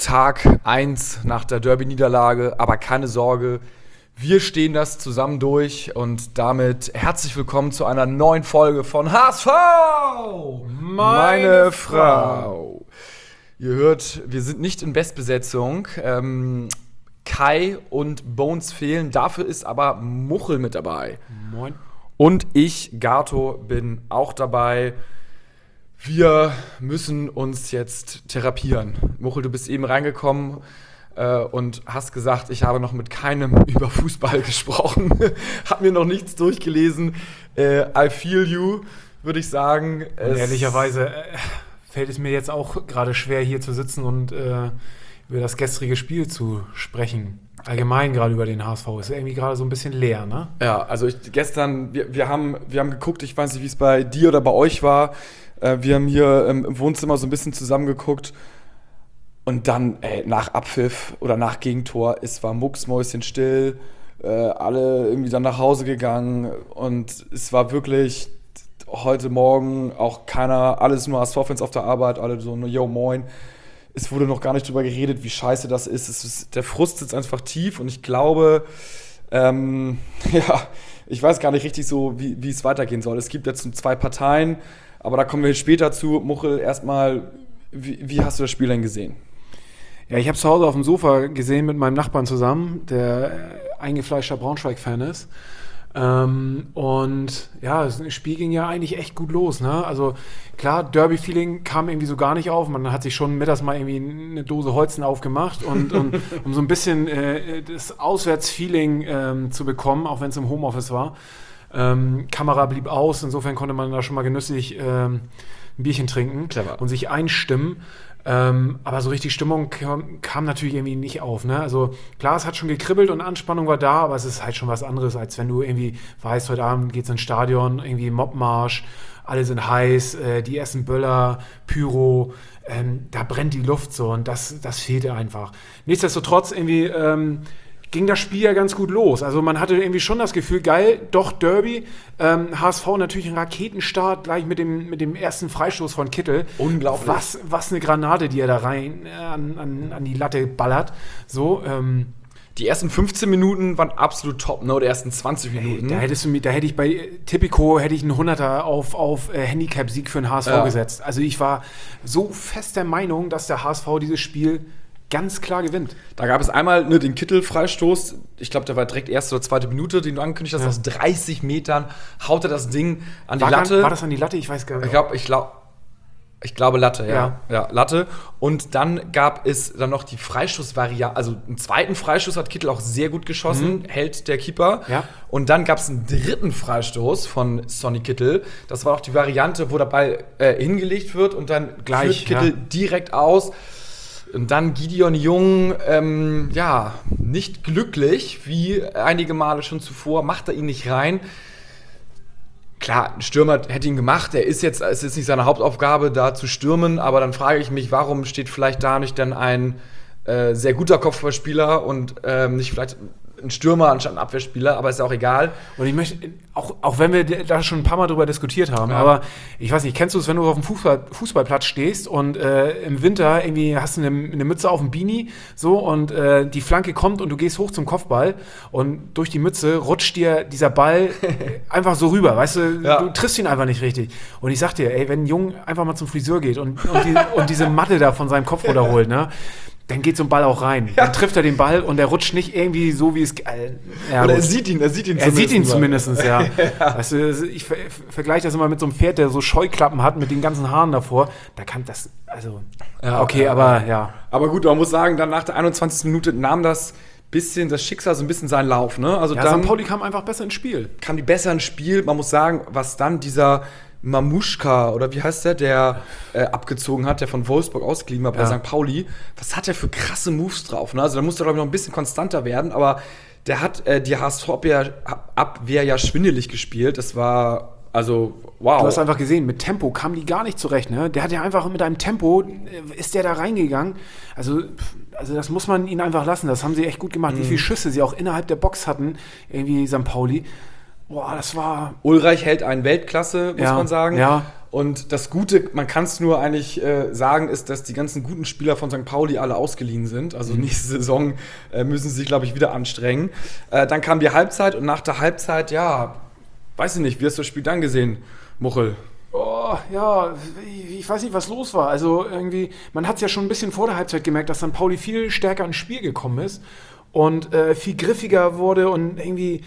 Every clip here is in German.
Tag 1 nach der Derby-Niederlage, aber keine Sorge, wir stehen das zusammen durch und damit herzlich willkommen zu einer neuen Folge von HSV! Meine Frau! Ihr hört, wir sind nicht in Bestbesetzung. Kai und Bones fehlen, dafür ist aber Muchel mit dabei. Moin. Und ich, Gato, bin auch dabei. Wir müssen uns jetzt therapieren. Muchel, du bist eben reingekommen und hast gesagt, ich habe noch mit keinem über Fußball gesprochen. Hab mir noch nichts durchgelesen. I feel you, würde ich sagen. Ehrlicherweise fällt es mir jetzt auch gerade schwer, hier zu sitzen und über das gestrige Spiel zu sprechen. Allgemein gerade über den HSV. Ist irgendwie gerade so ein bisschen leer, ne? Ja, also gestern, wir haben geguckt, ich weiß nicht, wie es bei dir oder bei euch war. Wir haben hier im Wohnzimmer so ein bisschen zusammengeguckt und dann nach Abpfiff oder nach Gegentor, es war mucksmäuschenstill, alle irgendwie dann nach Hause gegangen und es war wirklich heute Morgen auch keiner, alles nur HSV-Fans auf der Arbeit, alle so, yo moin. Es wurde noch gar nicht drüber geredet, wie scheiße das ist. Der Frust sitzt einfach tief und ich glaube, ich weiß gar nicht richtig so, wie es weitergehen soll. Es gibt jetzt 2 Parteien, aber da kommen wir später zu. Muchel, erstmal, wie hast du das Spiel denn gesehen? Ja, ich habe zu Hause auf dem Sofa gesehen mit meinem Nachbarn zusammen, der eingefleischter Braunschweig-Fan ist. Und ja, das Spiel ging ja eigentlich echt gut los, ne? Also klar, Derby-Feeling kam irgendwie so gar nicht auf. Man hat sich schon mittags mal irgendwie eine Dose Holzen aufgemacht und um so ein bisschen das Auswärtsfeeling zu bekommen, auch wenn es im Homeoffice war. Kamera blieb aus, insofern konnte man da schon mal genüsslich ein Bierchen trinken. Clever. Und sich einstimmen. Aber so richtig Stimmung kam natürlich irgendwie nicht auf, ne? Also klar, es hat schon gekribbelt und Anspannung war da, aber es ist halt schon was anderes, als wenn du irgendwie weißt, heute Abend geht's ins Stadion, irgendwie Mobmarsch, alle sind heiß, die essen Böller, Pyro, da brennt die Luft so und das fehlte einfach. Nichtsdestotrotz irgendwie ging das Spiel ja ganz gut los. Also man hatte irgendwie schon das Gefühl, geil, doch Derby. HSV natürlich ein Raketenstart, gleich mit dem ersten Freistoß von Kittel. Unglaublich. Was eine Granate, die er da rein an die Latte ballert. So, Die ersten 15 Minuten waren absolut top, ne? Die ersten 20 Minuten. Da hätte ich bei Tipico einen 100er auf Handicap-Sieg für den HSV gesetzt. Also ich war so fest der Meinung, dass der HSV dieses Spiel ganz klar gewinnt. Da gab es einmal den Kittel-Freistoß. Ich glaube, der war direkt erste oder zweite Minute, den du angekündigt hast. Ja. Aus 30 Metern haut er das Ding an die Latte. War das an die Latte? Ich weiß gar nicht. Ich glaube Latte, ja. Ja, Latte. Und dann gab es dann noch die Freistoßvariante. Also einen zweiten Freistoß hat Kittel auch sehr gut geschossen, hält der Keeper. Ja. Und dann gab es einen dritten Freistoß von Sonny Kittel. Das war auch die Variante, wo der Ball hingelegt wird und dann gleich führt Kittel direkt aus. Und dann Gideon Jung, nicht glücklich, wie einige Male schon zuvor, macht er ihn nicht rein. Klar, ein Stürmer hätte ihn gemacht, es ist nicht seine Hauptaufgabe, da zu stürmen, aber dann frage ich mich, warum steht vielleicht da nicht dann ein sehr guter Kopfballspieler und nicht vielleicht ein Stürmer anstatt ein Abwehrspieler, aber ist ja auch egal. Und ich möchte, auch wenn wir da schon ein paar Mal drüber diskutiert haben, aber ich weiß nicht, kennst du es, wenn du auf dem Fußballplatz stehst und im Winter irgendwie hast du eine Mütze auf dem Beanie so und die Flanke kommt und du gehst hoch zum Kopfball und durch die Mütze rutscht dir dieser Ball einfach so rüber, weißt du, du triffst ihn einfach nicht richtig. Und ich sag dir, ey, wenn ein Junge einfach mal zum Friseur geht und diese Matte da von seinem Kopf runterholt, ne, dann geht so ein Ball auch rein. Dann trifft er den Ball und der rutscht nicht irgendwie so, wie es... Oder er sieht ihn zumindest, ja. Weißt du, ich vergleiche das immer mit so einem Pferd, der so Scheuklappen hat mit den ganzen Haaren davor. Da kann das... Also, Aber gut, man muss sagen, dann nach der 21. Minute nahm das Schicksal so ein bisschen seinen Lauf, ne? Also dann St. Pauli kam einfach besser ins Spiel. Man muss sagen, was dann dieser Mamuschka, oder wie heißt der abgezogen hat, der von Wolfsburg ausgeliehen war bei St. Pauli. Was hat der für krasse Moves drauf? Ne? Also da musste er, glaube ich, noch ein bisschen konstanter werden, aber der hat die HSV-Abwehr ja schwindelig gespielt. Das war, also, wow. Du hast einfach gesehen, mit Tempo kam die gar nicht zurecht. Ne? Der hat ja einfach mit einem Tempo, ist der da reingegangen. Also das muss man ihnen einfach lassen. Das haben sie echt gut gemacht. Wie viele Schüsse sie auch innerhalb der Box hatten, irgendwie St. Pauli. boah, das war... Ulreich hält einen Weltklasse, muss man sagen. Ja. Und das Gute, man kann es nur eigentlich sagen, ist, dass die ganzen guten Spieler von St. Pauli alle ausgeliehen sind. Also nächste Saison müssen sie sich, glaube ich, wieder anstrengen. Dann kam die Halbzeit und nach der Halbzeit, ja, weiß ich nicht, wie hast du das Spiel dann gesehen, Muchel? Oh, ja, ich weiß nicht, was los war. Also irgendwie, man hat es ja schon ein bisschen vor der Halbzeit gemerkt, dass St. Pauli viel stärker ins Spiel gekommen ist und viel griffiger wurde und irgendwie,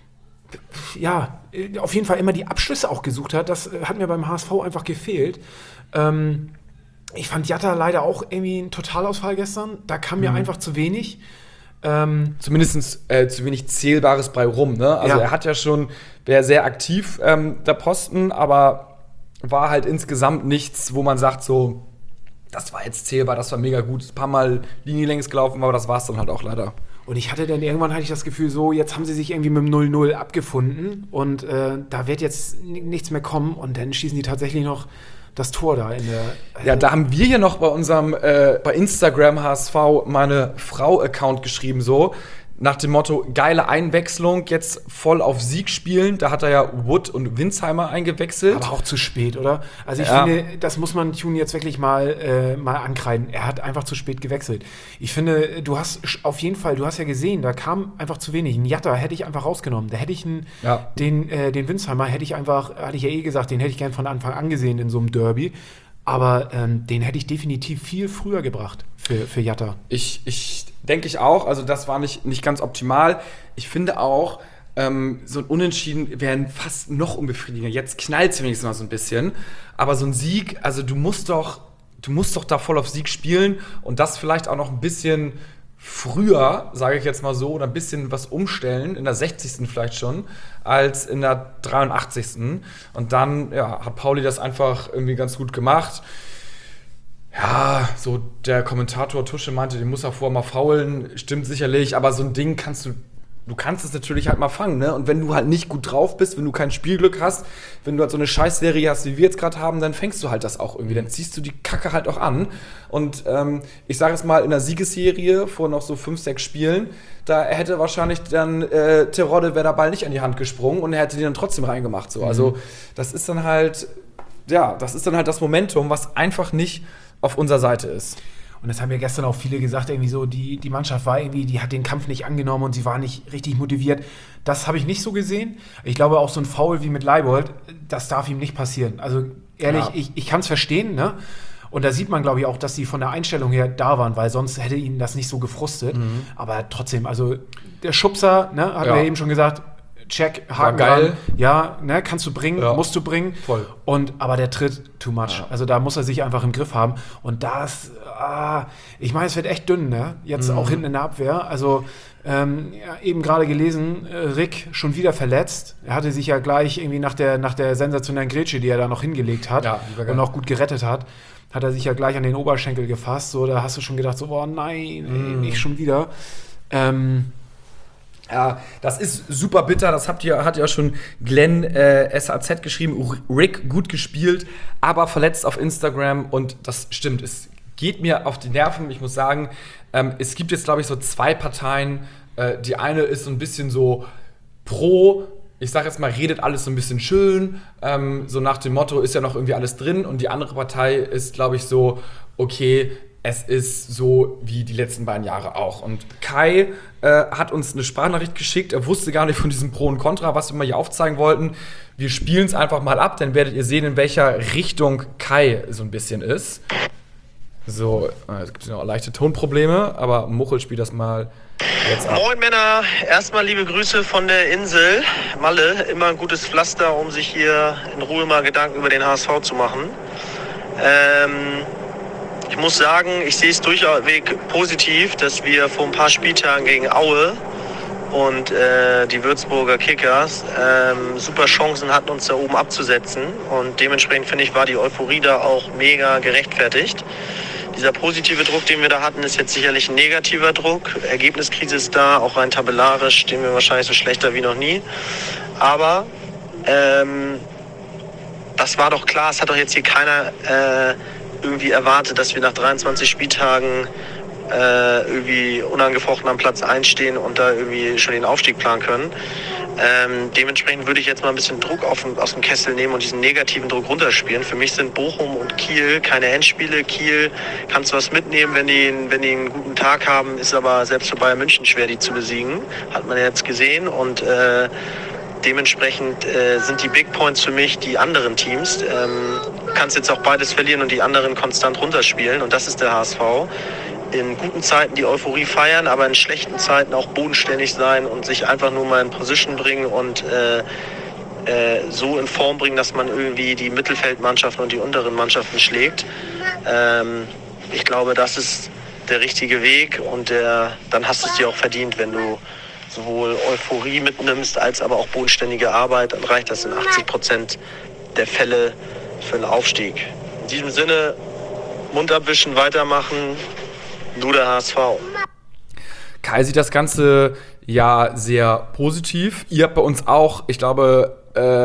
ja, auf jeden Fall immer die Abschlüsse auch gesucht hat. Das hat mir beim HSV einfach gefehlt. Ich fand Jatta leider auch irgendwie ein Totalausfall gestern. Da kam mir einfach zu wenig. Zumindest zu wenig Zählbares bei rum, ne? Also er hat ja schon, wäre sehr aktiv, der Posten, aber war halt insgesamt nichts, wo man sagt so, das war jetzt zählbar, das war mega gut. Ein paar Mal Linie längs gelaufen, aber das war es dann halt auch leider. Und irgendwann hatte ich das Gefühl so, jetzt haben sie sich irgendwie mit dem 0-0 abgefunden und da wird jetzt nichts mehr kommen und dann schießen die tatsächlich noch das Tor da in der... Ja, da haben wir ja noch bei unserem, bei Instagram HSV meine Frau-Account geschrieben so, nach dem Motto, geile Einwechslung, jetzt voll auf Sieg spielen. Da hat er ja Wood und Winsheimer eingewechselt. Aber auch zu spät, oder? Also ich finde, das muss man Tune jetzt wirklich mal ankreiden. Er hat einfach zu spät gewechselt. Ich finde, du hast auf jeden Fall, du hast ja gesehen, da kam einfach zu wenig. Ein Jatta hätte ich einfach rausgenommen. Da hätte ich den Winsheimer hatte ich ja eh gesagt, den hätte ich gern von Anfang an gesehen in so einem Derby. Aber den hätte ich definitiv viel früher gebracht für Jatta. Ich denke ich auch. Also das war nicht ganz optimal. Ich finde auch, so ein Unentschieden wäre fast noch unbefriedigender. Jetzt knallt es wenigstens mal so ein bisschen. Aber so ein Sieg, also du musst doch da voll auf Sieg spielen und das vielleicht auch noch ein bisschen früher, sage ich jetzt mal so, oder ein bisschen was umstellen, in der 60. vielleicht schon, als in der 83. Und dann hat Pauli das einfach irgendwie ganz gut gemacht. Ja, so der Kommentator Tusche meinte, den muss er vorher mal faulen, stimmt sicherlich, aber so ein Ding du kannst es natürlich halt mal fangen, ne? Und wenn du halt nicht gut drauf bist, wenn du kein Spielglück hast, wenn du halt so eine Scheißserie hast, wie wir jetzt gerade haben, dann fängst du halt das auch irgendwie. Dann ziehst du die Kacke halt auch an. Und ich sage jetzt mal, in der Siegesserie vor noch so 5, 6 Spielen, da hätte wahrscheinlich dann Terodde, wäre der Ball nicht an die Hand gesprungen und er hätte die dann trotzdem reingemacht. So. Also das ist dann halt, das Momentum, was einfach nicht auf unserer Seite ist. Und das haben ja gestern auch viele gesagt, irgendwie so, die Mannschaft war irgendwie, die hat den Kampf nicht angenommen und sie war nicht richtig motiviert. Das habe ich nicht so gesehen. Ich glaube auch so ein Foul wie mit Leibold, das darf ihm nicht passieren. Also ehrlich, ich kann es verstehen, ne? Und da sieht man, glaube ich, auch, dass sie von der Einstellung her da waren, weil sonst hätte ihnen das nicht so gefrustet. Aber trotzdem, also der Schubser, ne, hat er eben schon gesagt, check, Haken geil. dran. Ja, ne, kannst du bringen, musst du bringen. Voll. Aber der Tritt, too much. Ja. Also da muss er sich einfach im Griff haben. Und das, ich meine, es wird echt dünn, ne? Jetzt auch hinten in der Abwehr. Also eben gerade gelesen, Rick schon wieder verletzt. Er hatte sich ja gleich irgendwie nach der sensationellen Grätsche, die er da noch hingelegt hat und auch gut gerettet hat er sich ja gleich an den Oberschenkel gefasst. So, da hast du schon gedacht, so, boah, nein, nicht schon wieder. Ja, das ist super bitter. Das hat ja schon Glenn SAZ geschrieben. Rick gut gespielt, aber verletzt auf Instagram. Und das stimmt. Es geht mir auf die Nerven. Ich muss sagen, es gibt jetzt, glaube ich, so 2 Parteien. Die eine ist so ein bisschen so pro, ich sag jetzt mal, redet alles so ein bisschen schön. So nach dem Motto, ist ja noch irgendwie alles drin. Und die andere Partei ist, glaube ich, so, okay, es ist so wie die letzten beiden Jahre auch. Und Kai hat uns eine Sprachnachricht geschickt. Er wusste gar nicht von diesem Pro und Contra, was wir mal hier aufzeigen wollten. Wir spielen es einfach mal ab, dann werdet ihr sehen, in welcher Richtung Kai so ein bisschen ist. So, es gibt noch leichte Tonprobleme, aber Muchel spielt das mal jetzt ab. Moin Männer, erstmal liebe Grüße von der Insel Malle. Immer ein gutes Pflaster, um sich hier in Ruhe mal Gedanken über den HSV zu machen. Ich muss sagen, ich sehe es durchweg positiv, dass wir vor ein paar Spieltagen gegen Aue und die Würzburger Kickers super Chancen hatten, uns da oben abzusetzen. Und dementsprechend, finde ich, war die Euphorie da auch mega gerechtfertigt. Dieser positive Druck, den wir da hatten, ist jetzt sicherlich ein negativer Druck. Ergebniskrise ist da, auch rein tabellarisch stehen wir wahrscheinlich so schlechter wie noch nie. Aber das war doch klar, es hat doch jetzt hier keiner irgendwie erwartet, dass wir nach 23 Spieltagen irgendwie unangefochten am Platz 1 stehen und da irgendwie schon den Aufstieg planen können. Dementsprechend würde ich jetzt mal ein bisschen Druck aus dem Kessel nehmen und diesen negativen Druck runterspielen. Für mich sind Bochum und Kiel keine Endspiele. Kiel kannst du was mitnehmen, wenn die einen guten Tag haben, ist aber selbst für Bayern München schwer, die zu besiegen. Hat man ja jetzt gesehen und dementsprechend sind die Big Points für mich die anderen Teams. Kannst jetzt auch beides verlieren und die anderen konstant runterspielen und das ist der HSV. In guten Zeiten die Euphorie feiern, aber in schlechten Zeiten auch bodenständig sein und sich einfach nur mal in Position bringen und so in Form bringen, dass man irgendwie die Mittelfeldmannschaften und die unteren Mannschaften schlägt. Ich glaube, das ist der richtige Weg und dann hast du es dir auch verdient, wenn du sowohl Euphorie mitnimmst, als aber auch bodenständige Arbeit. Dann reicht das in 80% der Fälle für einen Aufstieg. In diesem Sinne, Mund abwischen, weitermachen. Du der HSV. Kai sieht das Ganze ja sehr positiv. Ihr habt bei uns auch, ich glaube,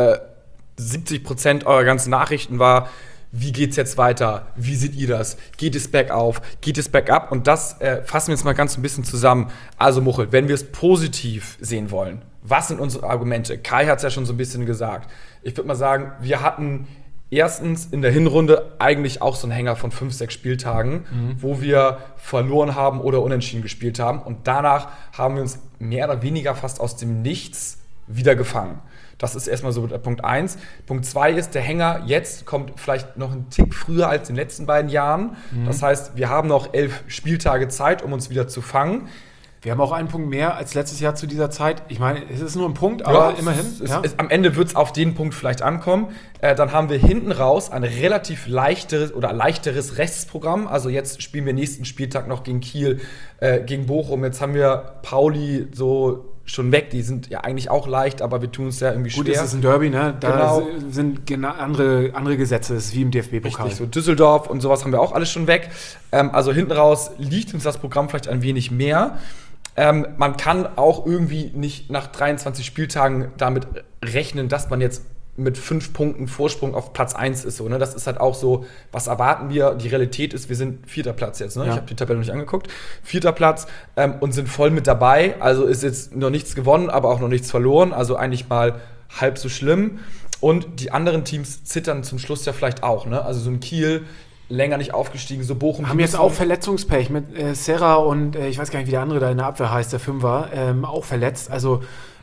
70% eurer ganzen Nachrichten war, wie geht's jetzt weiter? Wie seht ihr das? Geht es bergauf? Geht es bergab? Und das fassen wir jetzt mal ganz ein bisschen zusammen. Also Muchel, wenn wir es positiv sehen wollen, was sind unsere Argumente? Kai hat es ja schon so ein bisschen gesagt. Ich würde mal sagen, wir hatten erstens in der Hinrunde eigentlich auch so einen Hänger von 5-6 Spieltagen, wo wir verloren haben oder unentschieden gespielt haben. Und danach haben wir uns mehr oder weniger fast aus dem Nichts wieder gefangen. Das ist erstmal so Punkt 1. Punkt 2 ist, der Hänger jetzt kommt vielleicht noch einen Tick früher als in den letzten beiden Jahren. Das heißt, wir haben noch 11 Spieltage Zeit, um uns wieder zu fangen. Wir haben auch einen Punkt mehr als letztes Jahr zu dieser Zeit. Ich meine, es ist nur ein Punkt, aber immerhin. Am Ende wird es auf den Punkt vielleicht ankommen. Dann haben wir hinten raus ein relativ leichteres Restprogramm. Also jetzt spielen wir nächsten Spieltag noch gegen Kiel, gegen Bochum. Jetzt haben wir Pauli so schon weg. Die sind ja eigentlich auch leicht, aber wir tun es ja irgendwie schwer. Gut, es ist ein Derby, ne? Da sind andere Gesetze, es ist wie im DFB-Pokal. Richtig, so Düsseldorf und sowas haben wir auch alles schon weg. Also hinten raus liegt uns das Programm vielleicht ein wenig mehr. Man kann auch irgendwie nicht nach 23 Spieltagen damit rechnen, dass man jetzt mit 5 Punkten Vorsprung auf Platz 1 ist. So, ne? Das ist halt auch so, was erwarten wir? Die Realität ist, wir sind 4. Platz jetzt. Ne? Ja. Ich habe die Tabelle noch nicht angeguckt. 4. Platz und sind voll mit dabei. Also ist jetzt noch nichts gewonnen, aber auch noch nichts verloren. Also eigentlich mal halb so schlimm. Und die anderen Teams zittern zum Schluss ja vielleicht auch. Ne? Also so ein Kiel, länger nicht aufgestiegen, so Bochum. Haben jetzt auch Verletzungspech mit Serra und ich weiß gar nicht, wie der andere da in der Abwehr heißt, der Fünfer, auch verletzt. Also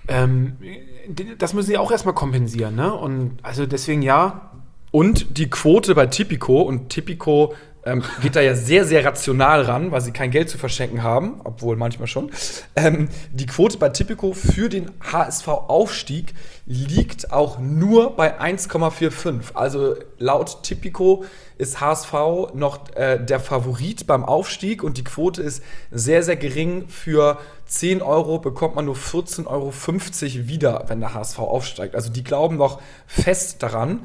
das müssen sie auch erstmal kompensieren, ne? Und also deswegen ja. Und die Quote bei Tipico, und Tipico geht da ja sehr, sehr rational ran, weil sie kein Geld zu verschenken haben, obwohl manchmal schon. Die Quote bei Tipico für den HSV-Aufstieg liegt auch nur bei 1,45. Also laut Tipico ist HSV noch der Favorit beim Aufstieg und die Quote ist sehr, sehr gering. Für 10 Euro bekommt man nur 14,50 Euro wieder, wenn der HSV aufsteigt. Also die glauben noch fest daran.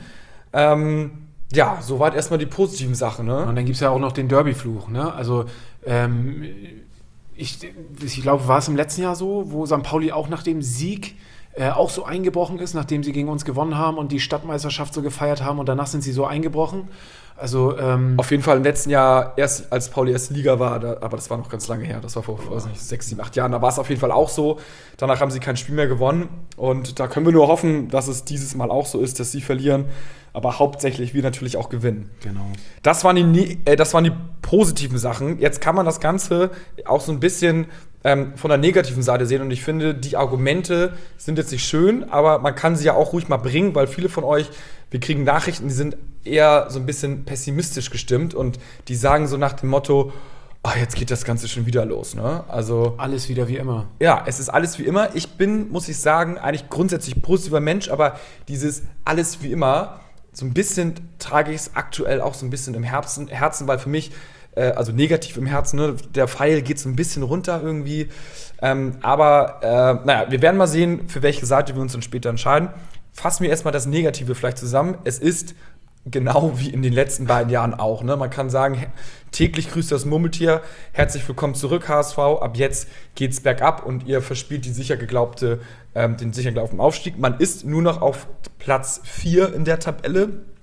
Ja, soweit erstmal die positiven Sachen. Ne? Und dann gibt es ja auch noch den Derby-Fluch. Ne? Also ich glaube, war es im letzten Jahr so, wo St. Pauli auch nach dem Sieg auch so eingebrochen ist, nachdem sie gegen uns gewonnen haben und die Stadtmeisterschaft so gefeiert haben und danach sind sie so eingebrochen. Also auf jeden Fall im letzten Jahr, erst als Pauli erste Liga war, aber das war noch ganz lange her, das war vor 6, 7, 8 Jahren, da war es auf jeden Fall auch so. Danach haben sie kein Spiel mehr gewonnen und da können wir nur hoffen, dass es dieses Mal auch so ist, dass sie verlieren, aber hauptsächlich wir natürlich auch gewinnen. Genau. Das waren die positiven Sachen. Jetzt kann man das Ganze auch so ein bisschen von der negativen Seite sehen und ich finde, die Argumente sind jetzt nicht schön, aber man kann sie ja auch ruhig mal bringen, weil viele von euch, wir kriegen Nachrichten, die sind eher so ein bisschen pessimistisch gestimmt und die sagen so nach dem Motto, jetzt geht das Ganze schon wieder los, ne? Also alles wieder wie immer. Ja, es ist alles wie immer. Ich bin, muss ich sagen, eigentlich grundsätzlich positiver Mensch, aber dieses alles wie immer, so ein bisschen trage ich es aktuell auch so ein bisschen im Herzen, weil für mich also negativ im Herzen, ne? Der Pfeil geht so ein bisschen runter irgendwie. Aber wir werden mal sehen, für welche Seite wir uns dann später entscheiden. Fassen wir erstmal das Negative vielleicht zusammen. Es ist genau wie in den letzten beiden Jahren auch. Ne? Man kann sagen, täglich grüßt das Murmeltier. Herzlich willkommen zurück, HSV. Ab jetzt geht's bergab und ihr verspielt den sicher geglaubten Aufstieg. Man ist nur noch auf Platz 4 in der Tabelle.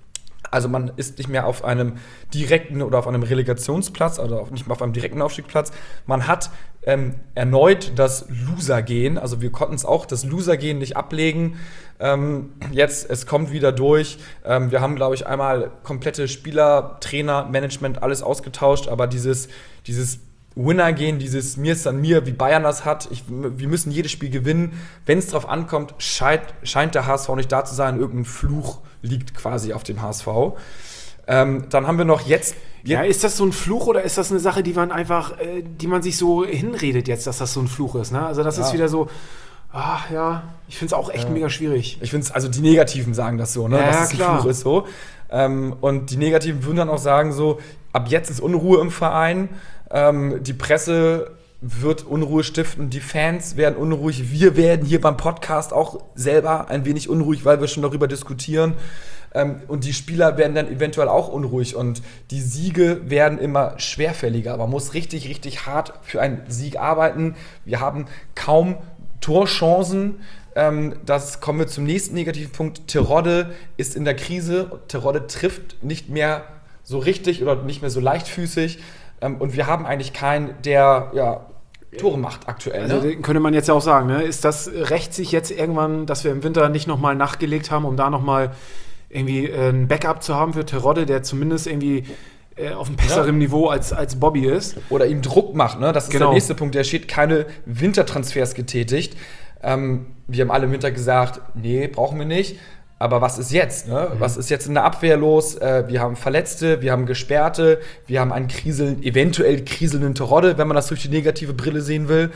Also man ist nicht mehr auf einem direkten oder auf einem Relegationsplatz, also nicht mehr auf einem direkten Aufstiegsplatz. Man hat erneut das Loser-Gehen, also wir konnten es auch das Loser-Gehen nicht ablegen. Jetzt, es kommt wieder durch. Wir haben, glaube ich, einmal komplette Spieler, Trainer, Management, alles ausgetauscht, aber dieses Winner-Gehen, dieses Mir ist an mir, wie Bayern das hat. Wir müssen jedes Spiel gewinnen. Wenn es drauf ankommt, scheint der HSV nicht da zu sein. Irgendein Fluch liegt quasi auf dem HSV. Dann haben wir noch jetzt. Ja, ist das so ein Fluch oder ist das eine Sache, die man einfach, die man sich so hinredet jetzt, dass das so ein Fluch ist? Ne? Also das ist wieder so, ich finde es auch echt mega schwierig. Ich finde es, also die Negativen sagen das so, ne? Dass es ein Fluch ist so. Und die Negativen würden dann auch sagen so, ab jetzt ist Unruhe im Verein. Die Presse wird Unruhe stiften, die Fans werden unruhig, wir werden hier beim Podcast auch selber ein wenig unruhig, weil wir schon darüber diskutieren. Und die Spieler werden dann eventuell auch unruhig und die Siege werden immer schwerfälliger. Man muss richtig, richtig hart für einen Sieg arbeiten. Wir haben kaum Torchancen. Das kommen wir zum nächsten negativen Punkt. Terodde ist in der Krise. Terodde trifft nicht mehr so richtig oder nicht mehr so leichtfüßig. Und wir haben eigentlich keinen, der Tore macht aktuell. Also könnte man jetzt ja auch sagen, ne? Rächt sich jetzt irgendwann, dass wir im Winter nicht nochmal nachgelegt haben, um da nochmal irgendwie ein Backup zu haben für Terodde, der zumindest irgendwie auf einem besseren Niveau als Bobby ist. Oder ihm Druck macht, ne? Das ist der nächste Punkt. Der steht keine Wintertransfers getätigt. Wir haben alle im Winter gesagt, nee, brauchen wir nicht. Aber was ist jetzt? Ne? Was ist jetzt in der Abwehr los? Wir haben Verletzte, wir haben Gesperrte, wir haben einen eventuell kriselnden Terodde, wenn man das durch die negative Brille sehen will.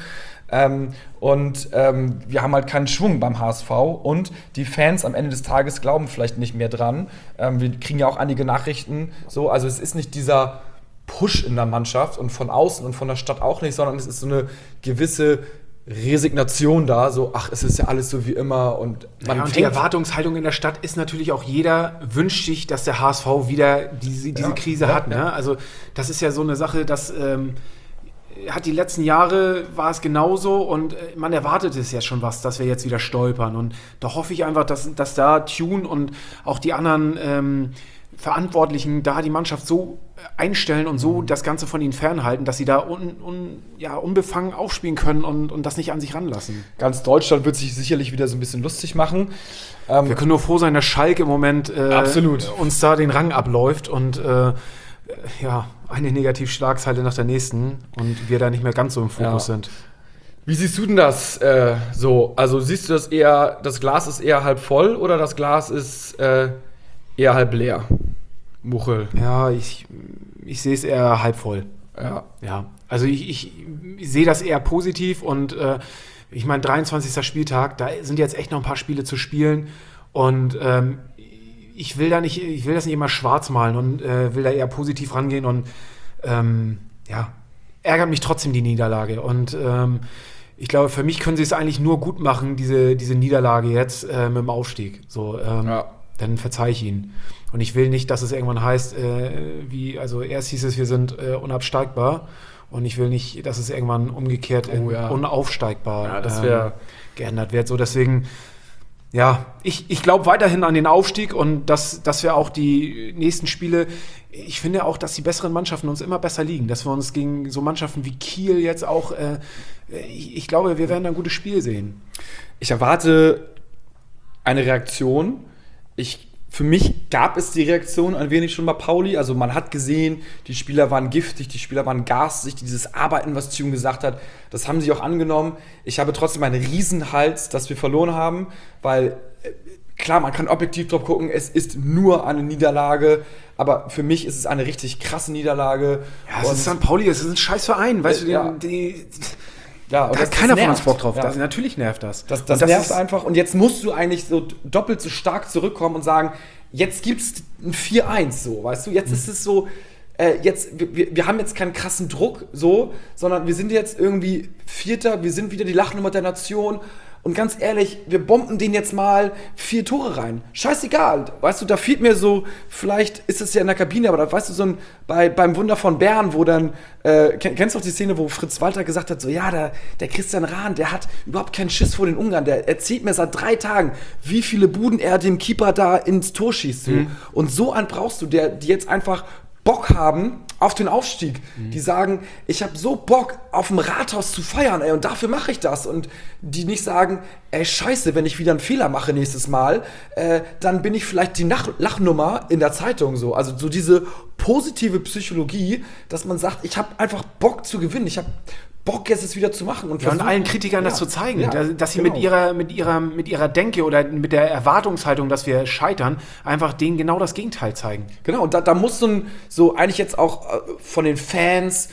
Wir haben halt keinen Schwung beim HSV und die Fans am Ende des Tages glauben vielleicht nicht mehr dran. Wir kriegen ja auch einige Nachrichten. So, also es ist nicht dieser Push in der Mannschaft und von außen und von der Stadt auch nicht, sondern es ist so eine gewisse Resignation da, so, es ist ja alles so wie immer und und die Erwartungshaltung in der Stadt ist natürlich auch, jeder wünscht sich, dass der HSV wieder diese Krise hat. Ne? Also das ist ja so eine Sache, das hat die letzten Jahre war es genauso und man erwartet es ja schon dass wir jetzt wieder stolpern und da hoffe ich einfach, dass da Tune und auch die anderen Verantwortlichen da die Mannschaft so einstellen und so das Ganze von ihnen fernhalten, dass sie da unbefangen aufspielen können und das nicht an sich ranlassen. Ganz Deutschland wird sich sicherlich wieder so ein bisschen lustig machen. Wir können nur froh sein, dass Schalke im Moment uns da den Rang abläuft und eine Negativschlagzeile nach der nächsten und wir da nicht mehr ganz so im Fokus sind. Wie siehst du denn das so? Also siehst du das eher, das Glas ist eher halb voll oder das Glas ist eher halb leer? Muchel. Ja, ich sehe es eher halb voll. Ja. Also ich sehe das eher positiv und ich meine, 23. Spieltag, da sind jetzt echt noch ein paar Spiele zu spielen und ich will das nicht immer schwarz malen und will da eher positiv rangehen und ärgert mich trotzdem die Niederlage und ich glaube, für mich können sie es eigentlich nur gut machen, diese Niederlage jetzt mit dem Aufstieg. So, dann verzeihe ich ihnen. Und ich will nicht, dass es irgendwann heißt, erst hieß es, wir sind unabsteigbar. Und ich will nicht, dass es irgendwann umgekehrt unaufsteigbar geändert wird. So, deswegen, ich glaube weiterhin an den Aufstieg und dass wir auch die nächsten Spiele, ich finde auch, dass die besseren Mannschaften uns immer besser liegen. Dass wir uns gegen so Mannschaften wie Kiel jetzt auch, ich glaube, wir werden ein gutes Spiel sehen. Ich erwarte eine Reaktion. Für mich gab es die Reaktion ein wenig schon bei Pauli. Also man hat gesehen, die Spieler waren giftig, die Spieler waren garstig. Dieses Arbeiten, was Tune gesagt hat, das haben sie auch angenommen. Ich habe trotzdem einen Riesenhals, dass wir verloren haben, weil klar, man kann objektiv drauf gucken, es ist nur eine Niederlage, aber für mich ist es eine richtig krasse Niederlage. Ja, es ist St. Pauli, es ist ein scheiß Verein, weißt du, und da hat keiner von uns Bock drauf. Ja. Natürlich nervt das. Das nervt einfach. Und jetzt musst du eigentlich so doppelt so stark zurückkommen und sagen, jetzt gibt's ein 4-1 so, weißt du? Jetzt ist es so, wir haben jetzt keinen krassen Druck so, sondern wir sind jetzt irgendwie Vierter, wir sind wieder die Lachnummer der Nation Und ganz ehrlich, wir bomben den jetzt mal 4 Tore rein. Scheißegal. Weißt du, da fehlt mir so, vielleicht ist es ja in der Kabine, aber da weißt du, beim Wunder von Bern, wo dann, kennst du auch die Szene, wo Fritz Walter gesagt hat, so, ja, der Christian Rahn, der hat überhaupt keinen Schiss vor den Ungarn. Der erzählt mir seit 3 Tagen, wie viele Buden er dem Keeper da ins Tor schießt. So. Und so einen brauchst du, die jetzt einfach Bock haben auf den Aufstieg. Die sagen, ich habe so Bock, auf dem Rathaus zu feiern, ey, und dafür mache ich das. Und die nicht sagen, ey, scheiße, wenn ich wieder einen Fehler mache nächstes Mal, dann bin ich vielleicht die Lachnummer in der Zeitung so. Also so diese positive Psychologie, dass man sagt, ich habe einfach Bock zu gewinnen. Ich habe Bock, jetzt es wieder zu machen. Und allen Kritikern das zu zeigen, dass sie mit ihrer Denke oder mit der Erwartungshaltung, dass wir scheitern, einfach denen genau das Gegenteil zeigen. Genau, und da muss so eigentlich jetzt auch von den Fans,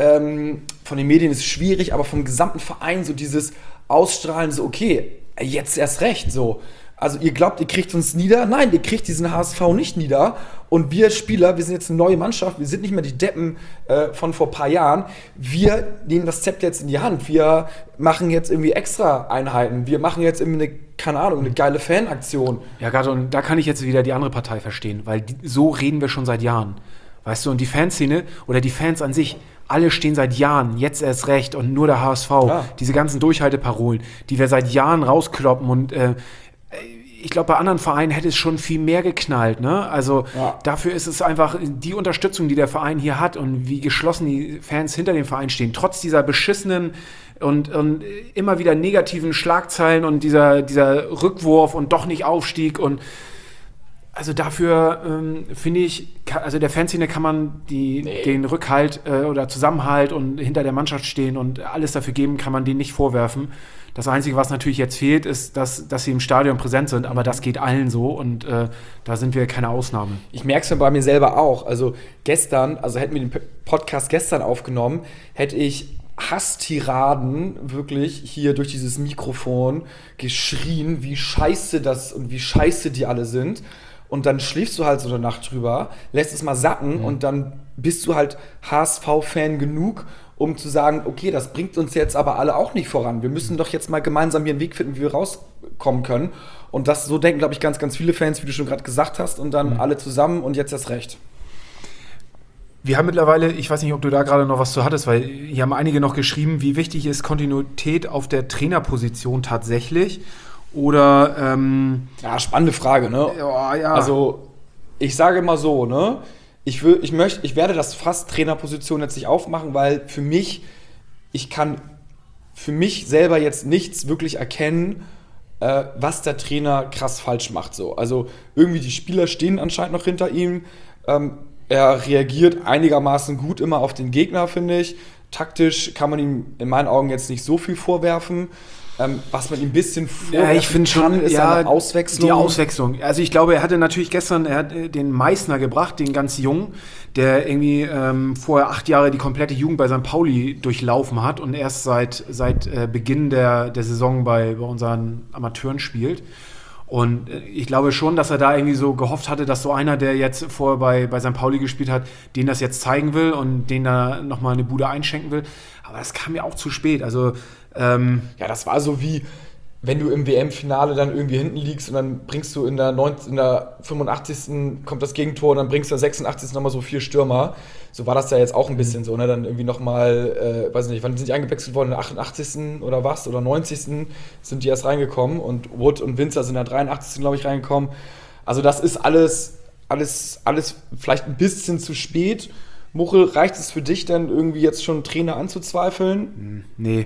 von den Medien ist es schwierig, aber vom gesamten Verein so dieses Ausstrahlen, so okay, jetzt erst recht, so. Also ihr glaubt, ihr kriegt uns nieder? Nein, ihr kriegt diesen HSV nicht nieder. Und wir Spieler, wir sind jetzt eine neue Mannschaft, wir sind nicht mehr die Deppen von vor ein paar Jahren. Wir nehmen das Zepter jetzt in die Hand. Wir machen jetzt irgendwie extra Einheiten. Wir machen jetzt irgendwie eine geile Fanaktion. Ja, gerade, und da kann ich jetzt wieder die andere Partei verstehen, weil so reden wir schon seit Jahren. Weißt du, und die Fanszene oder die Fans an sich, alle stehen seit Jahren, jetzt erst recht und nur der HSV. Ja. Diese ganzen Durchhalteparolen, die wir seit Jahren rauskloppen und ich glaube, bei anderen Vereinen hätte es schon viel mehr geknallt, ne? Also dafür ist es einfach die Unterstützung, die der Verein hier hat und wie geschlossen die Fans hinter dem Verein stehen, trotz dieser beschissenen und immer wieder negativen Schlagzeilen und dieser Rückwurf und doch nicht Aufstieg und also dafür finde ich, also der Fanszene kann man den Rückhalt oder Zusammenhalt und hinter der Mannschaft stehen und alles dafür geben, kann man denen nicht vorwerfen. Das Einzige, was natürlich jetzt fehlt, ist, dass sie im Stadion präsent sind, aber das geht allen so und da sind wir keine Ausnahme. Ich merke es ja bei mir selber auch. Also hätten wir den Podcast gestern aufgenommen, hätte ich Hasstiraden wirklich hier durch dieses Mikrofon geschrien, wie scheiße das und wie scheiße die alle sind. Und dann schläfst du halt so eine Nacht drüber, lässt es mal sacken und dann bist du halt HSV-Fan genug, um zu sagen, okay, das bringt uns jetzt aber alle auch nicht voran. Wir müssen doch jetzt mal gemeinsam hier einen Weg finden, wie wir rauskommen können. Und das so denken, glaube ich, ganz, ganz viele Fans, wie du schon gerade gesagt hast, und dann alle zusammen und jetzt erst recht. Wir haben mittlerweile, ich weiß nicht, ob du da gerade noch was zu hattest, weil hier haben einige noch geschrieben, wie wichtig ist Kontinuität auf der Trainerposition tatsächlich? Oder, spannende Frage, ne? Ja. Also, ich sage mal so, ne? Ich werde das fast Trainerposition jetzt nicht aufmachen, weil ich kann für mich selber jetzt nichts wirklich erkennen, was der Trainer krass falsch macht. So. Also irgendwie die Spieler stehen anscheinend noch hinter ihm. Er reagiert einigermaßen gut immer auf den Gegner, finde ich. Taktisch kann man ihm in meinen Augen jetzt nicht so viel vorwerfen. Was man ihm ein bisschen vorwerfen kann, ist eine Auswechslung. Die Auswechslung. Also ich glaube, er hat den Meißner gebracht, den ganz Jungen, der irgendwie vorher 8 Jahre die komplette Jugend bei St. Pauli durchlaufen hat und erst seit Beginn der Saison bei unseren Amateuren spielt. Und ich glaube schon, dass er da irgendwie so gehofft hatte, dass so einer, der jetzt vorher bei St. Pauli gespielt hat, den das jetzt zeigen will und den da nochmal eine Bude einschenken will. Aber das kam ja auch zu spät. Also das war so wie, wenn du im WM-Finale dann irgendwie hinten liegst und dann bringst du in der 85. kommt das Gegentor und dann bringst du in der 86. nochmal so 4 Stürmer. So war das ja jetzt auch ein bisschen so, ne? Dann irgendwie nochmal, weiß nicht, wann sind die eingewechselt worden? In der 88. oder was? Oder 90. sind die erst reingekommen und Wood und Winzer sind in der 83. glaube ich reingekommen. Also das ist alles vielleicht ein bisschen zu spät. Muchel, reicht es für dich denn irgendwie jetzt schon Trainer anzuzweifeln? Nee.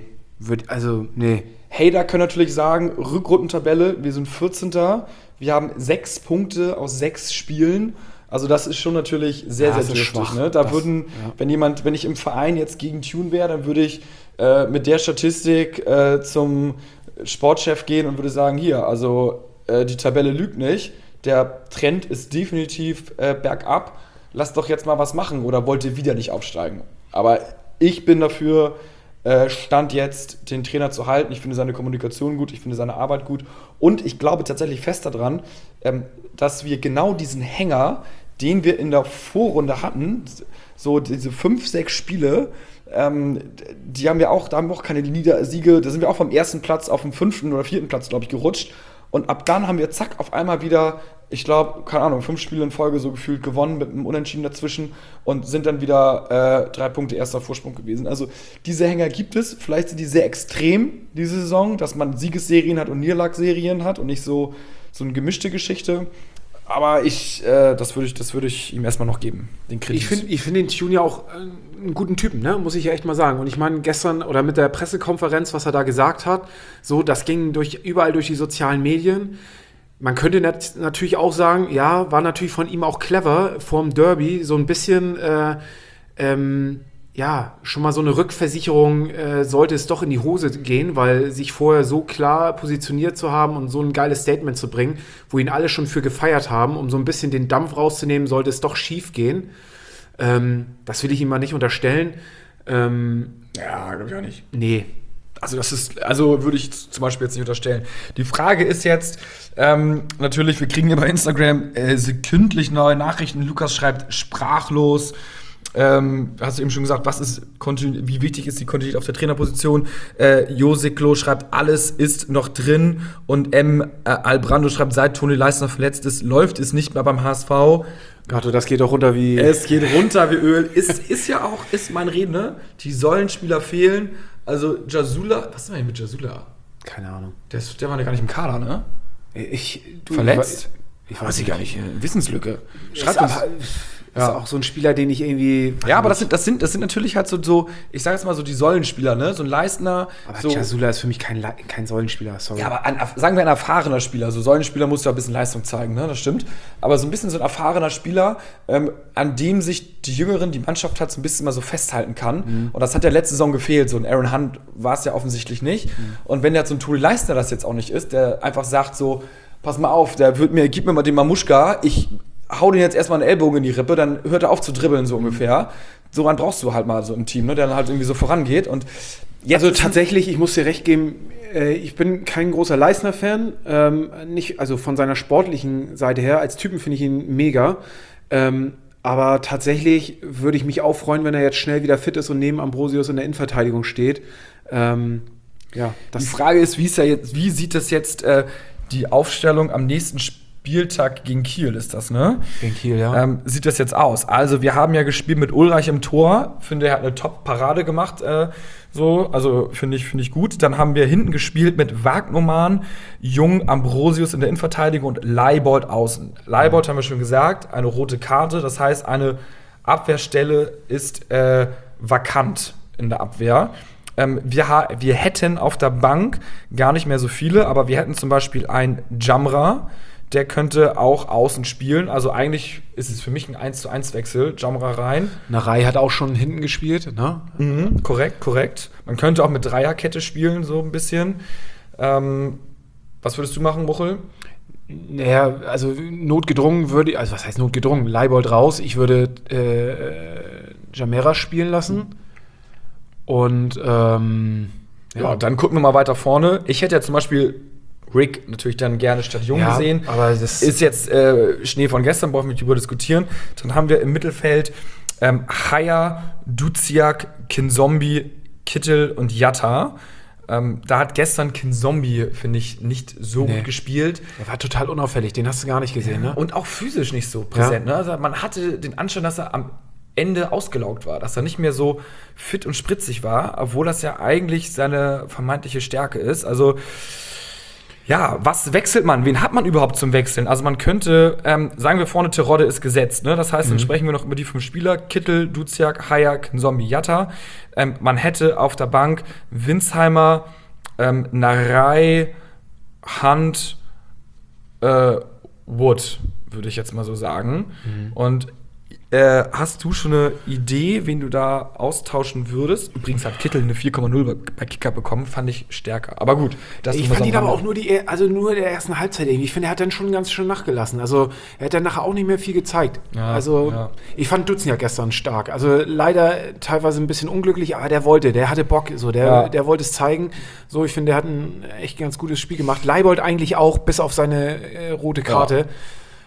Hater können natürlich sagen, Rückrundentabelle, wir sind 14. Wir haben 6 Punkte aus 6 Spielen. Also das ist schon natürlich sehr, sehr dürftig. Ne? Wenn ich im Verein jetzt gegen Tune wäre, dann würde ich mit der Statistik zum Sportchef gehen und würde sagen, hier, also die Tabelle lügt nicht. Der Trend ist definitiv bergab. Lasst doch jetzt mal was machen oder wollt ihr wieder nicht aufsteigen? Aber ich bin dafür, Stand jetzt, den Trainer zu halten. Ich finde seine Kommunikation gut, ich finde seine Arbeit gut. Und ich glaube tatsächlich fest daran, dass wir genau diesen Hänger, den wir in der Vorrunde hatten, so diese 5, 6 Spiele, Die haben ja auch, da haben wir auch keine Siege, da sind wir auch vom ersten Platz auf den 5. oder 4. Platz, glaube ich, gerutscht. Und ab dann haben wir zack auf einmal wieder, ich glaube, keine Ahnung, 5 Spiele in Folge so gefühlt gewonnen mit einem Unentschieden dazwischen und sind dann wieder 3 Punkte erster Vorsprung gewesen. Also diese Hänger gibt es. Vielleicht sind die sehr extrem diese Saison, dass man Siegesserien hat und Niederlagsserien hat und nicht so eine gemischte Geschichte. Aber das würde ich ihm erstmal noch geben, den Kredit. Ich find den Tune ja auch einen guten Typen, ne? Muss ich ja echt mal sagen. Und ich meine, gestern oder mit der Pressekonferenz, was er da gesagt hat, so, das ging überall durch die sozialen Medien. Man könnte natürlich auch sagen, ja, war natürlich von ihm auch clever, vorm Derby so ein bisschen, schon mal so eine Rückversicherung, sollte es doch in die Hose gehen, weil sich vorher so klar positioniert zu haben und so ein geiles Statement zu bringen, wo ihn alle schon für gefeiert haben, um so ein bisschen den Dampf rauszunehmen, sollte es doch schief gehen. Das will ich ihm mal nicht unterstellen. Ja, glaube ich auch nicht. Nee. Also würde ich zum Beispiel jetzt nicht unterstellen. Die Frage ist jetzt, natürlich, wir kriegen ja bei Instagram sekündlich neue Nachrichten. Lukas schreibt sprachlos. Hast du eben schon gesagt, wie wichtig ist die Kontinuität auf der Trainerposition? Josiklo schreibt, alles ist noch drin. Und Albrando schreibt, seit Toni Leistner verletzt ist, läuft es nicht mehr beim HSV. Gato, das geht doch runter wie... Es geht runter wie Öl. Ist ja auch, ist mein Reden, ne? Die Säulenspieler fehlen. Also Jasula, was ist denn eigentlich mit Jasula? Keine Ahnung. Der war ja gar nicht im Kader, ne? Verletzt? Ich weiß gar nicht. Wissenslücke. Schreibt uns. Ist auch so ein Spieler, den ich irgendwie... Ja, aber das sind natürlich halt so, ich sag jetzt mal so die Säulenspieler, ne? So ein Leistner. Aber so, Jasula ist für mich kein Säulenspieler, sorry. Ja, aber sagen wir ein erfahrener Spieler. So Säulenspieler muss ja ein bisschen Leistung zeigen, ne? Das stimmt. Aber so ein bisschen so ein erfahrener Spieler, an dem sich die Mannschaft halt so ein bisschen mal so festhalten kann. Mhm. Und das hat ja letzte Saison gefehlt. So ein Aaron Hunt war es ja offensichtlich nicht. Mhm. Und wenn jetzt so ein Toni Leistner das jetzt auch nicht ist, der einfach sagt so, pass mal auf, gib mir mal den Mamuschka, ich hau den jetzt erstmal einen Ellbogen in die Rippe, dann hört er auf zu dribbeln, so ungefähr. So einen brauchst du halt mal so im Team, ne, der dann halt irgendwie so vorangeht. Und jetzt also tatsächlich, ich muss dir recht geben, ich bin kein großer Leistner-Fan, also von seiner sportlichen Seite her, als Typen finde ich ihn mega. Aber tatsächlich würde ich mich auch freuen, wenn er jetzt schnell wieder fit ist und neben Ambrosius in der Innenverteidigung steht. Die Frage ist, wie sieht das jetzt die Aufstellung am nächsten Spieltag gegen Kiel ist das, ne? Gegen Kiel, ja. Sieht das jetzt aus? Also wir haben ja gespielt mit Ulreich im Tor. Finde, er hat eine Top-Parade gemacht. Also finde ich gut. Dann haben wir hinten gespielt mit Wagnumann, Jung, Ambrosius in der Innenverteidigung und Leibold außen. Leibold haben wir schon gesagt, eine rote Karte. Das heißt, eine Abwehrstelle ist vakant in der Abwehr. Wir hätten auf der Bank gar nicht mehr so viele, aber wir hätten zum Beispiel einen Jamra, der könnte auch außen spielen. Also eigentlich ist es für mich ein 1:1-Wechsel. Jamra rein. Narei hat auch schon hinten gespielt, ne? Mhm, korrekt. Man könnte auch mit Dreierkette spielen, so ein bisschen. Was würdest du machen, Muchel? Naja, also notgedrungen also was heißt notgedrungen? Leibold raus. Ich würde Jamera spielen lassen. Und dann gucken wir mal weiter vorne. Ich hätte ja zum Beispiel Rick natürlich dann gerne statt Jung gesehen. Aber das ist jetzt Schnee von gestern, brauchen wir nicht drüber diskutieren. Dann haben wir im Mittelfeld Haya, Duziak, Kinzombie, Kittel und Jatta. Da hat gestern Kinzombie, finde ich, nicht so gut gespielt. Er war total unauffällig, den hast du gar nicht gesehen, ne? Und auch physisch nicht so präsent. Ne? Also man hatte den Anschein, dass er am Ende ausgelaugt war, dass er nicht mehr so fit und spritzig war, obwohl das ja eigentlich seine vermeintliche Stärke ist. Also ja, was wechselt man? Wen hat man überhaupt zum Wechseln? Also man könnte, sagen wir vorne, Terodde ist gesetzt. Ne? Das heißt, dann sprechen wir noch über die 5 Spieler. Kittel, Duziak, Hayak, Nzombi, Jatta. Man hätte auf der Bank Winsheimer, Narei, Hunt, Wood, würde ich jetzt mal so sagen. Und hast du schon eine Idee, wen du da austauschen würdest? Übrigens hat Kittel eine 4,0 bei Kicker bekommen, fand ich stärker. Aber gut. Ich fand ihn aber auch nur der ersten Halbzeit irgendwie. Ich finde, er hat dann schon ganz schön nachgelassen. Also er hat dann nachher auch nicht mehr viel gezeigt. Ich fand Duziak gestern stark. Also leider teilweise ein bisschen unglücklich, aber der hatte Bock. So, der wollte es zeigen. So, ich finde, der hat ein echt ganz gutes Spiel gemacht. Leibold eigentlich auch, bis auf seine rote Karte.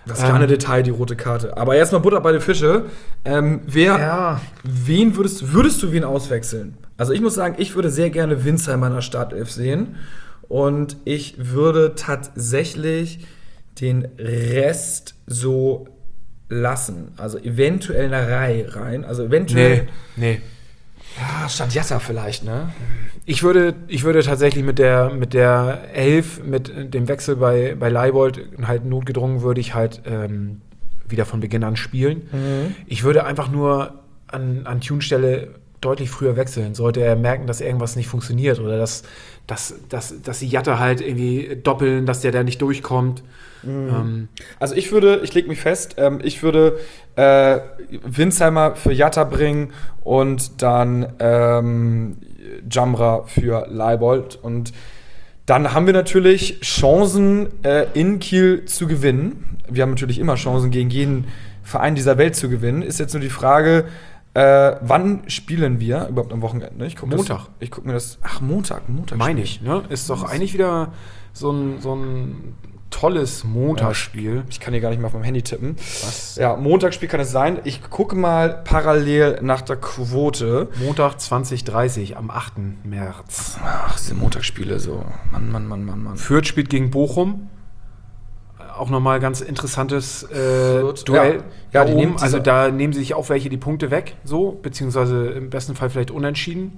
Das kleine Detail, die rote Karte. Aber erstmal Butter bei den Fische. Wen würdest du wen auswechseln? Also ich muss sagen, ich würde sehr gerne Winsheimer in der Startelf sehen. Und ich würde tatsächlich den Rest so lassen. Also eventuell in der Reihe rein. Also eventuell. Nee. Ja, statt Jatta vielleicht, ne? Ich würde tatsächlich mit der 11, mit dem Wechsel bei Leibold halt notgedrungen, würde ich halt wieder von Beginn an spielen. Ich würde einfach nur an Tune-Stelle deutlich früher wechseln. Sollte er merken, dass irgendwas nicht funktioniert oder dass die Jatta halt irgendwie doppeln, dass der da nicht durchkommt. Also ich lege mich fest, ich würde Winsheimer für Jatta bringen und dann Jamra für Leibold. Und dann haben wir natürlich Chancen, in Kiel zu gewinnen. Wir haben natürlich immer Chancen, gegen jeden Verein dieser Welt zu gewinnen. Ist jetzt nur die Frage, wann spielen wir überhaupt am Wochenende? Montag. Ich gucke mir das. Ach, Montag. Meine ich, ne? Ist doch eigentlich wieder so ein tolles Montagsspiel. Ja, ich kann hier gar nicht mal auf meinem Handy tippen. Was? Ja, Montagsspiel kann es sein. Ich gucke mal parallel nach der Quote. Montag 20:30 am 8. März. Ach, diese Montagsspiele so. Mann. Fürth spielt gegen Bochum. Auch nochmal ganz interessantes Duell. Ja, die nehmen, also da nehmen sich auch welche die Punkte weg, so, beziehungsweise im besten Fall vielleicht unentschieden.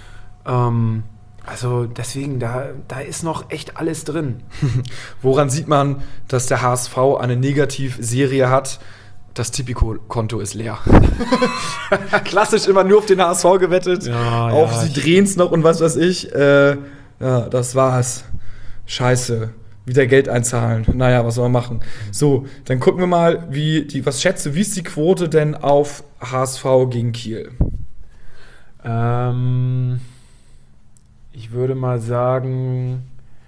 Also deswegen, da ist noch echt alles drin. Woran sieht man, dass der HSV eine Negativserie hat? Das Tipico-Konto ist leer. Klassisch immer nur auf den HSV gewettet. Sie drehen es noch und was weiß ich. Das war's. Scheiße. Wieder Geld einzahlen. Naja, was soll man machen? So, dann gucken wir mal, wie ist die Quote denn auf HSV gegen Kiel? Ich würde mal sagen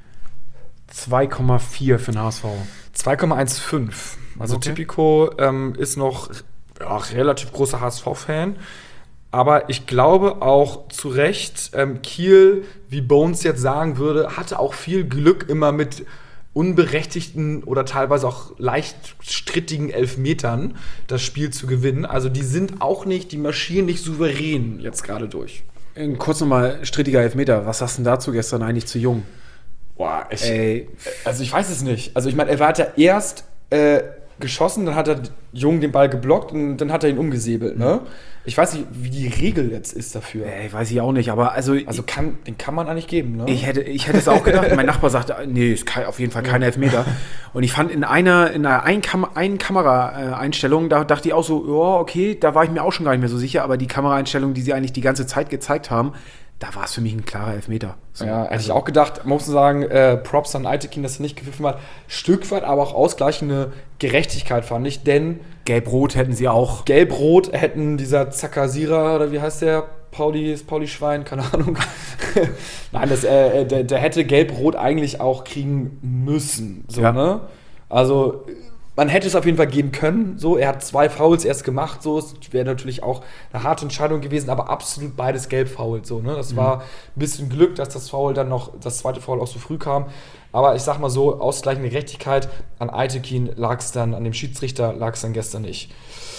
2,4 für den HSV. 2,15. Also okay. Tipico ist noch relativ großer HSV-Fan. Aber ich glaube auch zu Recht, Kiel, wie Bones jetzt sagen würde, hatte auch viel Glück immer mit unberechtigten oder teilweise auch leicht strittigen Elfmetern das Spiel zu gewinnen. Also die marschieren nicht souverän jetzt gerade durch. Kurz nochmal strittiger Elfmeter. Was sagst du denn dazu gestern eigentlich zu Jung? Boah, also ich weiß es nicht. Also ich meine, er hat ja erst geschossen, dann hat er Jung den Ball geblockt und dann hat er ihn umgesäbelt, ne? Ich weiß nicht, wie die Regel jetzt ist dafür. Weiß ich auch nicht, aber den kann man eigentlich geben, ne? Ich hätte es auch gedacht. Mein Nachbar sagte, nee, ist auf jeden Fall kein Elfmeter. Und ich fand in einer Kameraeinstellung, da dachte ich auch so, ja, okay, da war ich mir auch schon gar nicht mehr so sicher, aber die Kameraeinstellung, die sie eigentlich die ganze Zeit gezeigt haben, da war es für mich ein klarer Elfmeter. So, ja, hätte ich auch gedacht, muss man sagen, Props an Aitekin, dass er nicht gepfiffen hat. Stück weit aber auch ausgleichende Gerechtigkeit, fand ich, denn Gelb-Rot hätten sie auch. Gelb-Rot hätten dieser Zakasira, oder wie heißt der? Pauli Schwein, keine Ahnung. Nein, der hätte Gelb-Rot eigentlich auch kriegen müssen. So, ja. Ne? Also man hätte es auf jeden Fall geben können. So, er hat 2 Fouls erst gemacht. So, es wäre natürlich auch eine harte Entscheidung gewesen, aber absolut beides Gelb-Foul. So, ne? Das war ein bisschen Glück, dass das zweite Foul auch so früh kam. Aber ich sag mal so, ausgleichende Gerechtigkeit an Aitekin lag es dann, an dem Schiedsrichter lag es dann gestern nicht.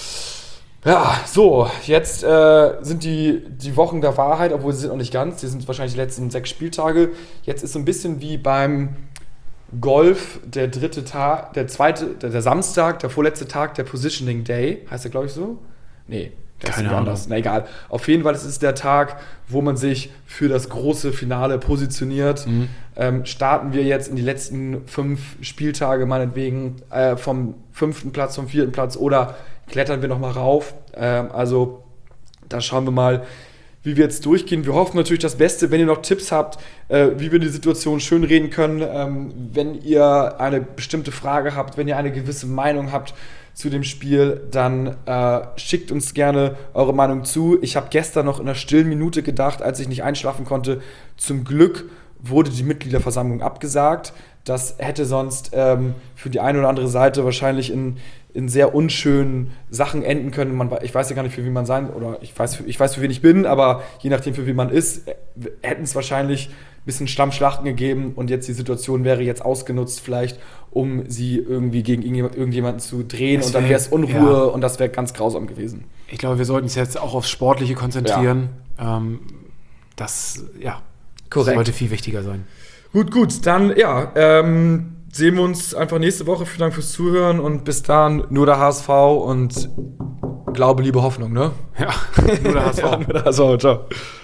Ja, so, jetzt sind die Wochen der Wahrheit, obwohl sie sind noch nicht ganz. Die sind wahrscheinlich die letzten 6 Spieltage. Jetzt ist so ein bisschen wie beim Golf der dritte Tag, der Samstag, der vorletzte Tag, der Positioning Day. Heißt der, glaube ich, so? Nee, das ist anders. Na egal. Auf jeden Fall, es ist der Tag, wo man sich für das große Finale positioniert. Starten wir jetzt in die letzten 5 Spieltage, meinetwegen vom 5. Platz, vom 4. Platz oder klettern wir nochmal rauf. Also da schauen wir mal, wie wir jetzt durchgehen. Wir hoffen natürlich das Beste, wenn ihr noch Tipps habt, wie wir die Situation schön reden können. Wenn ihr eine bestimmte Frage habt, wenn ihr eine gewisse Meinung habt zu dem Spiel, dann schickt uns gerne eure Meinung zu. Ich habe gestern noch in einer stillen Minute gedacht, als ich nicht einschlafen konnte, zum Glück wurde die Mitgliederversammlung abgesagt. Das hätte sonst für die eine oder andere Seite wahrscheinlich in sehr unschönen Sachen enden können. Ich weiß ja gar nicht, für wen man sein, oder ich weiß, für wen ich bin, aber je nachdem, für wen man ist, hätten es wahrscheinlich ein bisschen Stammschlachten gegeben und jetzt die Situation wäre jetzt ausgenutzt vielleicht, um sie irgendwie gegen irgendjemanden zu drehen und dann wäre es Unruhe und das wäre ganz grausam gewesen. Ich glaube, wir sollten uns jetzt auch aufs Sportliche konzentrieren. Das sollte viel wichtiger sein. Gut, dann sehen wir uns einfach nächste Woche. Vielen Dank fürs Zuhören und bis dann nur der HSV und Glaube, Liebe, Hoffnung, ne? Ja, nur der HSV. Nur der HSV, ciao.